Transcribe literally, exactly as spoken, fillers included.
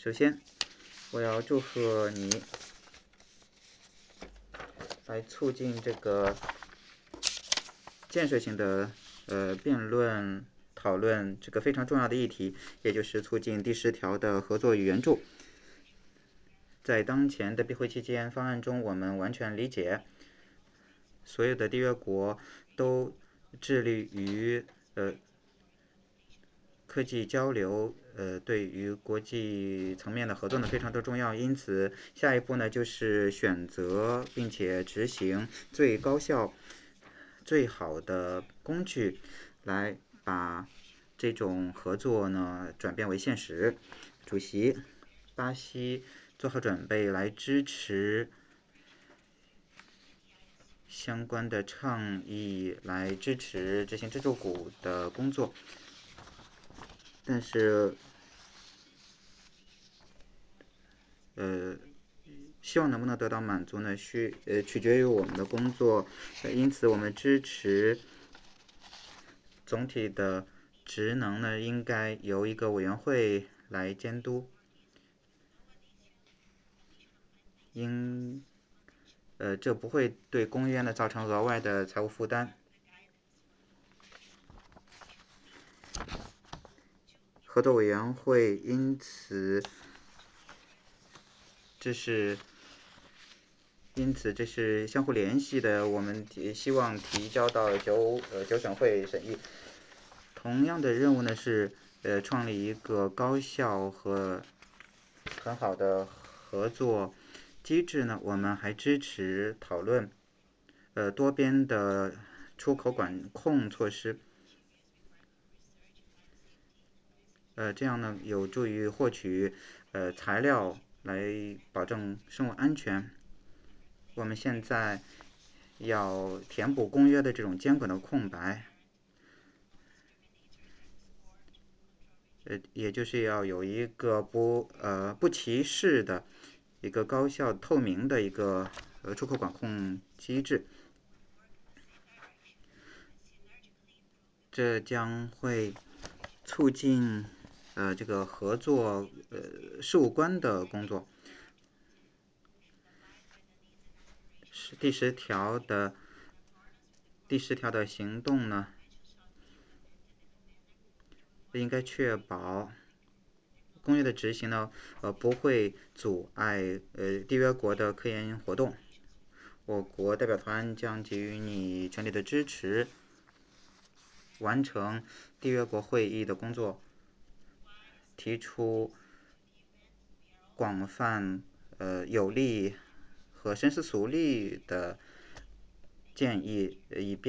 首先，我要祝贺你来促进这个建设性的呃辩论讨论这个非常重要的议题，也就是促进第十条的合作与援助。在当前的闭会期间方案中，我们完全理解所有的缔约国都致力于呃科技交流，呃，对于国际层面的合作呢非常的重要。因此，下一步呢就是选择并且执行最高效、最好的工具，来把这种合作呢转变为现实。主席，巴西做好准备来支持相关的倡议，来支持执行支柱股的工作。但是，呃，希望能不能得到满足呢？需呃取决于我们的工作，呃，因此我们支持总体的职能呢，应该由一个委员会来监督，应呃这不会对公约呢造成额外的财务负担。合作委员会因此，这是因此这是相互联系的。我们希望提交到九呃九审会审议。同样的任务呢是呃创立一个高效和很好的合作机制呢。我们还支持讨论呃多边的出口管控措施。呃，这样呢有助于获取呃材料来保证生物安全。我们现在要填补公约的这种监管的空白，呃，也就是要有一个不呃不歧视的一个高效透明的一个呃出口管控机制。这将会促进呃这个合作呃事务官的工作。是第十条的第十条的行动呢，应该确保公约的执行呢，呃不会阻碍呃缔约国的科研活动。我国代表团将给予你全力的支持，完成缔约国会议的工作，提出广泛、呃有力和深思熟虑的建议，以便